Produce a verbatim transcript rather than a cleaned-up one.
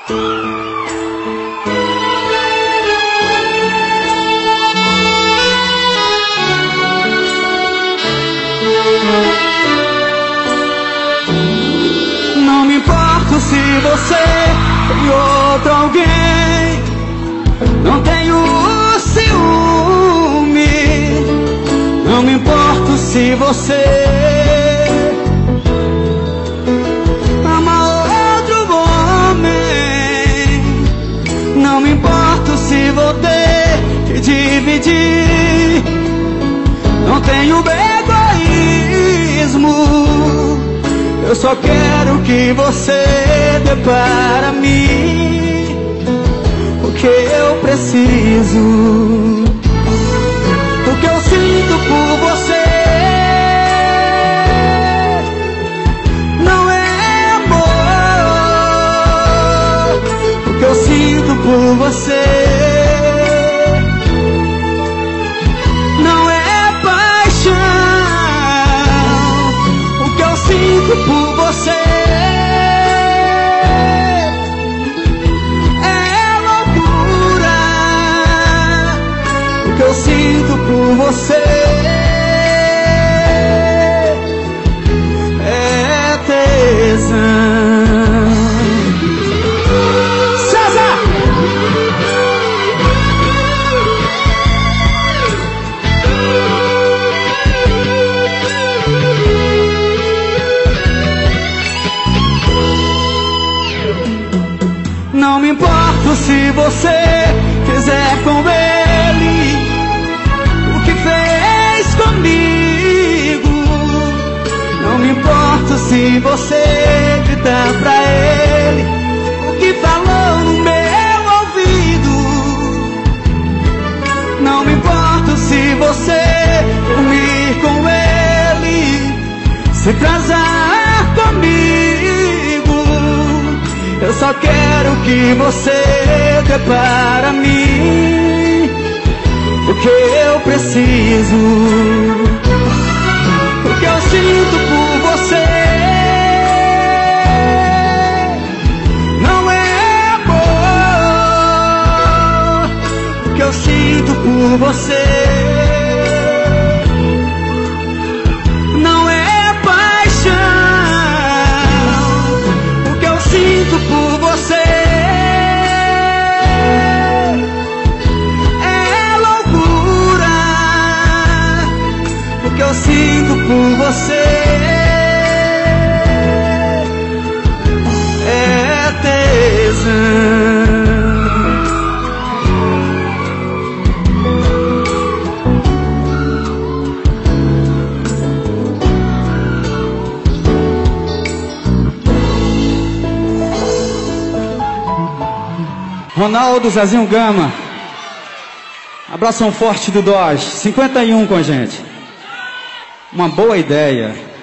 Não me importo se você tem outro alguém, não tenho ciúme. Não me importo se você ama outro homem. Não me importo se vou ter que dividir. Não tenho egoísmo. Eu só quero que você dê para mim o que eu preciso. O que eu sinto por você não é amor. O que eu sinto por você não é paixão. O que eu sinto por você é loucura. O que eu sinto por você é tesão. César! Não me importo se você fizer com ele o que fez comigo. Não me importo se você gritar pra ele o que falou no meu ouvido. Não me importo se você dormir com ele, se casar comigo. Eu só quero que você dê para mim o que eu preciso. O que eu sinto por você não é amor. O que eu sinto por você não é paixão. O que eu sinto por você é loucura. O que eu sinto por você é tesão. Ronaldo, Zezinho Gama. Abração forte do Dodge. cinquenta e um com a gente. Uma boa ideia.